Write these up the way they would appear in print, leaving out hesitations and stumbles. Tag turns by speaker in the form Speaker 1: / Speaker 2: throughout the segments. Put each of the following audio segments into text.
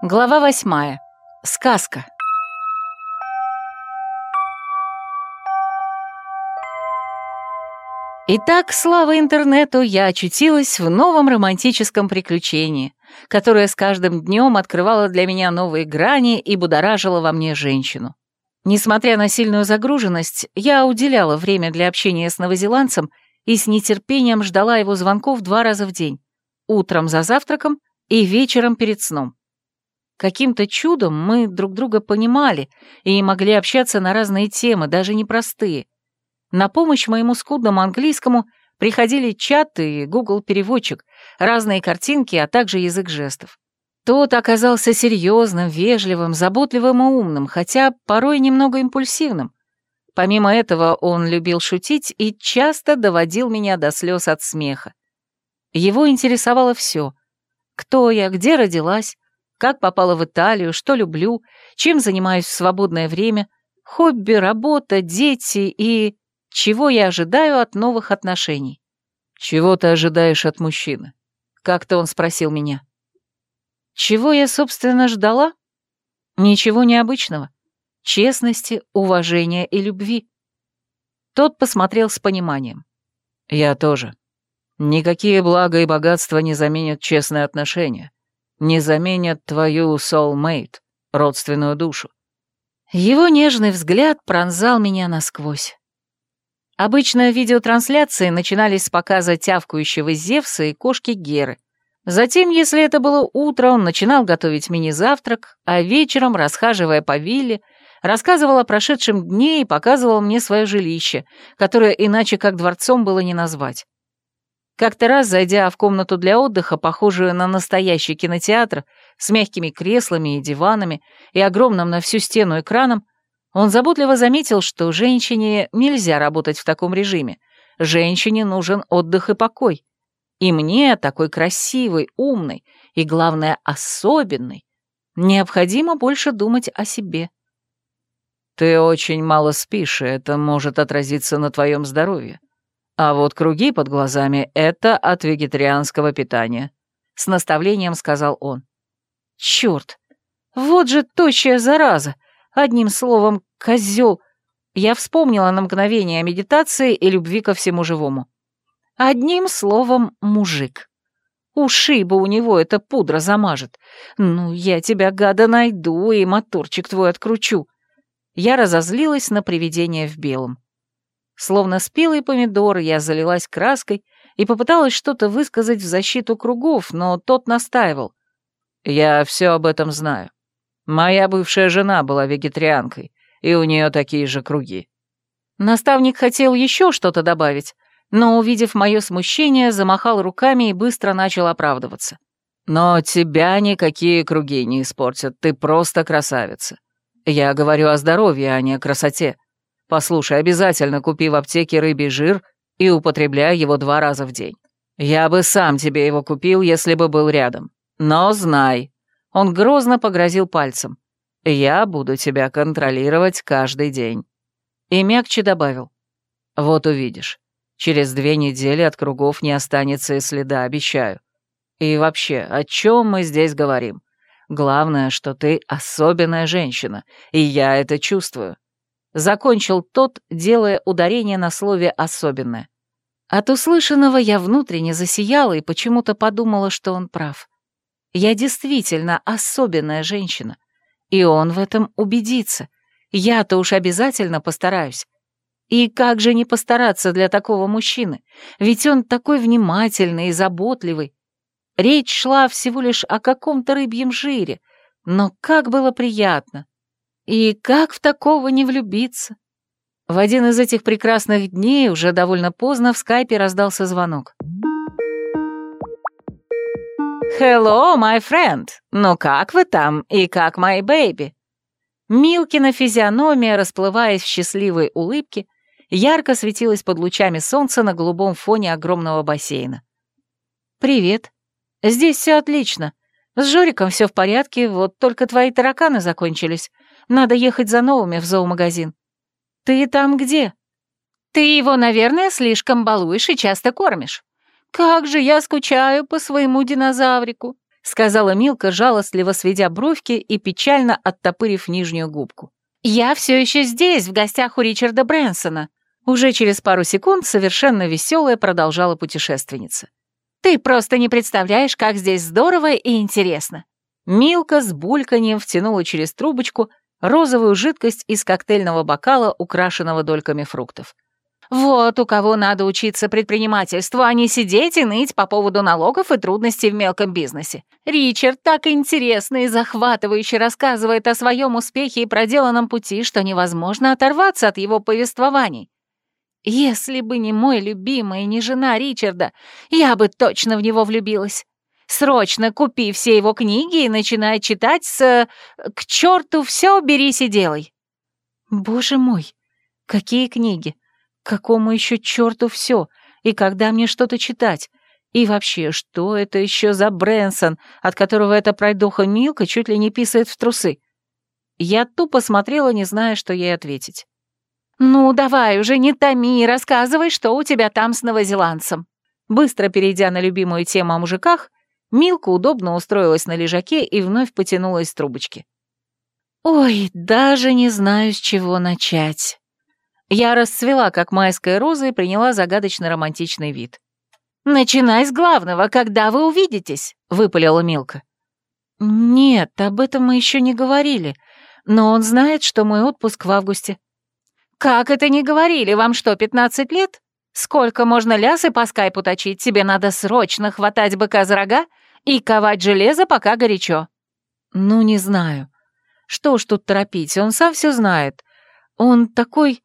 Speaker 1: Глава 8. Сказка. Итак, слава интернету, я очутилась в новом романтическом приключении, которое с каждым днем открывало для меня новые грани и будоражило во мне женщину. Несмотря на сильную загруженность, я уделяла время для общения с новозеландцем и с нетерпением ждала его звонков 2 раза в день, утром за завтраком и вечером перед сном. Каким-то чудом мы друг друга понимали и могли общаться на разные темы, даже непростые. На помощь моему скудному английскому приходили чат и Google-переводчик, разные картинки, а также язык жестов. Тот оказался серьезным, вежливым, заботливым и умным, хотя порой немного импульсивным. Помимо этого он любил шутить и часто доводил меня до слез от смеха. Его интересовало все: кто я, где родилась, как попала в Италию, что люблю, чем занимаюсь в свободное время, хобби, работа, дети и чего я ожидаю от новых отношений. «Чего ты ожидаешь от мужчины?» — как-то он спросил меня. Чего я, собственно, ждала? Ничего необычного. Честности, уважения и любви. Тот посмотрел с пониманием. Я тоже. Никакие блага и богатства не заменят честные отношения. Не заменят твою soulmate, родственную душу. Его нежный взгляд пронзал меня насквозь. Обычно видеотрансляции начинались с показа тявкающего Зевса и кошки Геры. Затем, если это было утро, он начинал готовить мини-завтрак, а вечером, расхаживая по вилле, рассказывал о прошедшем дне и показывал мне свое жилище, которое иначе как дворцом было не назвать. Как-то раз, зайдя в комнату для отдыха, похожую на настоящий кинотеатр, с мягкими креслами и диванами и огромным на всю стену экраном, он заботливо заметил, что женщине нельзя работать в таком режиме. Женщине нужен отдых и покой. И мне, такой красивой, умной и, главное, особенной, необходимо больше думать о себе. Ты очень мало спишь, и это может отразиться на твоем здоровье. А вот круги под глазами — это от вегетарианского питания, — с наставлением сказал он. Черт, вот же тощая зараза! Одним словом, козел. Я вспомнила на мгновение о медитации и любви ко всему живому. Одним словом, мужик. Уши бы у него эта пудра замажет. Ну, я тебя, гада, найду и моторчик твой откручу. Я разозлилась на привидение в белом. Словно спелый помидор, я залилась краской и попыталась что-то высказать в защиту кругов, но тот настаивал. Я все об этом знаю. Моя бывшая жена была вегетарианкой, и у нее такие же круги. Наставник хотел еще что-то добавить, но, увидев мое смущение, замахал руками и быстро начал оправдываться. Но тебя никакие круги не испортят, ты просто красавица. Я говорю о здоровье, а не о красоте. Послушай, обязательно купи в аптеке рыбий жир и употребляй его 2 раза в день. Я бы сам тебе его купил, если бы был рядом. Но знай, он грозно погрозил пальцем, я буду тебя контролировать каждый день. И мягче добавил, вот увидишь, через 2 недели от кругов не останется и следа, обещаю. И вообще, о чем мы здесь говорим? Главное, что ты особенная женщина, и я это чувствую. Закончил тот, делая ударение на слове «особенное». От услышанного я внутренне засияла и почему-то подумала, что он прав. Я действительно особенная женщина, и он в этом убедится. Я-то уж обязательно постараюсь. И как же не постараться для такого мужчины? Ведь он такой внимательный и заботливый. Речь шла всего лишь о каком-то рыбьем жире, но как было приятно. И как в такого не влюбиться? В один из этих прекрасных дней, уже довольно поздно, в скайпе раздался звонок. «Hello, my friend! Ну как вы там? И как my baby?» Милкина физиономия, расплываясь в счастливой улыбке, ярко светилась под лучами солнца на голубом фоне огромного бассейна. «Привет. Здесь все отлично. С Жориком все в порядке, вот только твои тараканы закончились. Надо ехать за новыми в зоомагазин. Ты там где? Ты его, наверное, слишком балуешь и часто кормишь. Как же я скучаю по своему динозаврику. сказала Милка, жалостливо сведя бровки и печально оттопырив нижнюю губку. «Я все еще здесь, в гостях у Ричарда Брэнсона». Уже через пару секунд совершенно веселая продолжала путешественница. «Ты просто не представляешь, как здесь здорово и интересно». Милка с бульканьем втянула через трубочку розовую жидкость из коктейльного бокала, украшенного дольками фруктов. «Вот у кого надо учиться предпринимательству, а не сидеть и ныть по поводу налогов и трудностей в мелком бизнесе. Ричард так интересно и захватывающе рассказывает о своем успехе и проделанном пути, что невозможно оторваться от его повествований. Если бы не мой любимый и не жена Ричарда, я бы точно в него влюбилась. Срочно купи все его книги и начинай читать «К черту все, берись и делай». Боже мой, какие книги? К какому еще черту все? И когда мне что-то читать? И вообще, что это еще за Брэнсон, от которого эта пройдоха Милка чуть ли не писает в трусы? Я тупо смотрела, не зная, что ей ответить. «Ну, давай уже, не томи и рассказывай, что у тебя там с новозеландцем». Быстро перейдя на любимую тему о мужиках, Милка удобно устроилась на лежаке и вновь потянула из трубочки. «Ой, даже не знаю, с чего начать». Я расцвела, как майская роза, и приняла загадочно-романтичный вид. «Начинай с главного, когда вы увидитесь», — выпалила Милка. «Нет, об этом мы еще не говорили, но он знает, что мой отпуск в августе». «Как это не говорили? Вам что, 15 лет? Сколько можно лясы по скайпу точить? Тебе надо срочно хватать быка за рога и ковать железо, пока горячо». «Ну, не знаю. Что ж тут торопить, он сам все знает. Он такой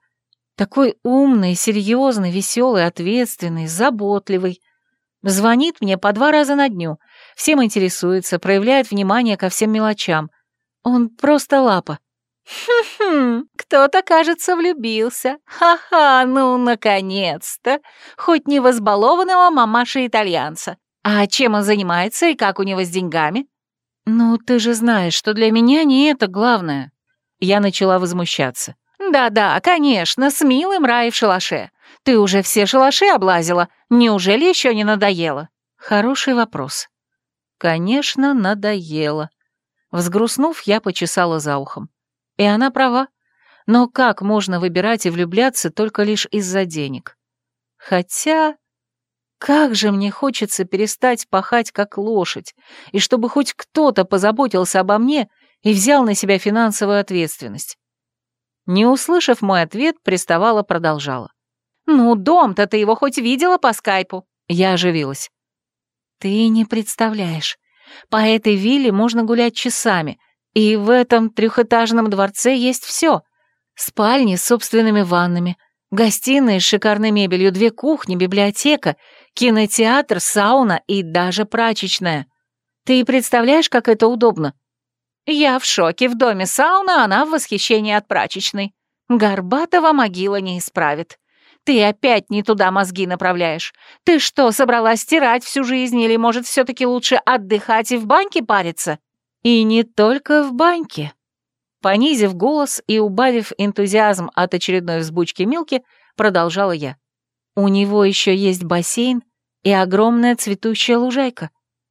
Speaker 1: умный, серьезный, веселый, ответственный, заботливый. Звонит мне по 2 раза на дню, всем интересуется, проявляет внимание ко всем мелочам. Он просто лапа». «Хм-хм, кто-то, кажется, влюбился. Ха-ха, ну, наконец-то. Хоть не в избалованного мамаши-итальянца. А чем он занимается и как у него с деньгами?» «Ну, ты же знаешь, что для меня не это главное». Я начала возмущаться. «Да-да, конечно, с милым рай в шалаше. Ты уже все шалаши облазила. Неужели еще не надоело?» Хороший вопрос. Конечно, надоело. Взгрустнув, я почесала за ухом. И она права. Но как можно выбирать и влюбляться только лишь из-за денег? Хотя, как же мне хочется перестать пахать как лошадь, и чтобы хоть кто-то позаботился обо мне и взял на себя финансовую ответственность. Не услышав мой ответ, приставала, продолжала. «Ну, дом-то ты его хоть видела по скайпу?» Я оживилась. «Ты не представляешь. По этой вилле можно гулять часами, и в этом 3-этажном дворце есть все. Спальни с собственными ваннами, гостиные с шикарной мебелью, 2 кухни, библиотека, кинотеатр, сауна и даже прачечная. Ты представляешь, как это удобно?» «Я в шоке. В доме сауна, она в восхищении от прачечной. Горбатова могила не исправит. Ты опять не туда мозги направляешь. Ты что, собралась стирать всю жизнь, или, может, все-таки лучше отдыхать и в баньке париться?» «И не только в баньке». Понизив голос и убавив энтузиазм от очередной взбучки Милки, продолжала я. «У него еще есть бассейн и огромная цветущая лужайка».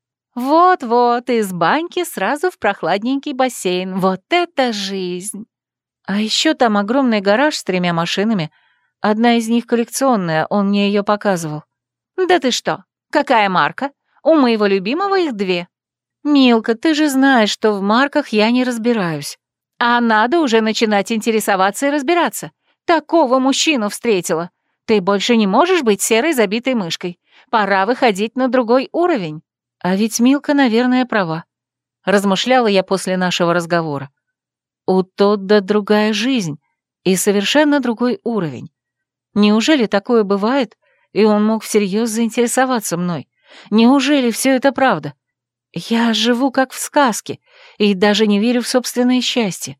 Speaker 1: «Вот-вот, из баньки сразу в прохладненький бассейн. Вот это жизнь!» «А еще там огромный гараж с 3 машинами. Одна из них коллекционная, он мне ее показывал». «Да ты что? Какая марка? У моего любимого их 2. «Милка, ты же знаешь, что в марках я не разбираюсь». «А надо уже начинать интересоваться и разбираться. Такого мужчину встретила. Ты больше не можешь быть серой забитой мышкой. Пора выходить на другой уровень». А ведь Милка, наверное, права. Размышляла я после нашего разговора. У Тодда другая жизнь и совершенно другой уровень. Неужели такое бывает, и он мог всерьез заинтересоваться мной? Неужели все это правда? Я живу как в сказке и даже не верю в собственное счастье.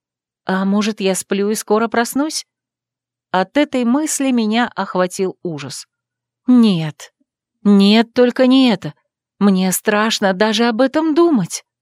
Speaker 1: А может, я сплю и скоро проснусь? От этой мысли меня охватил ужас. Нет, только не это. Мне страшно даже об этом думать.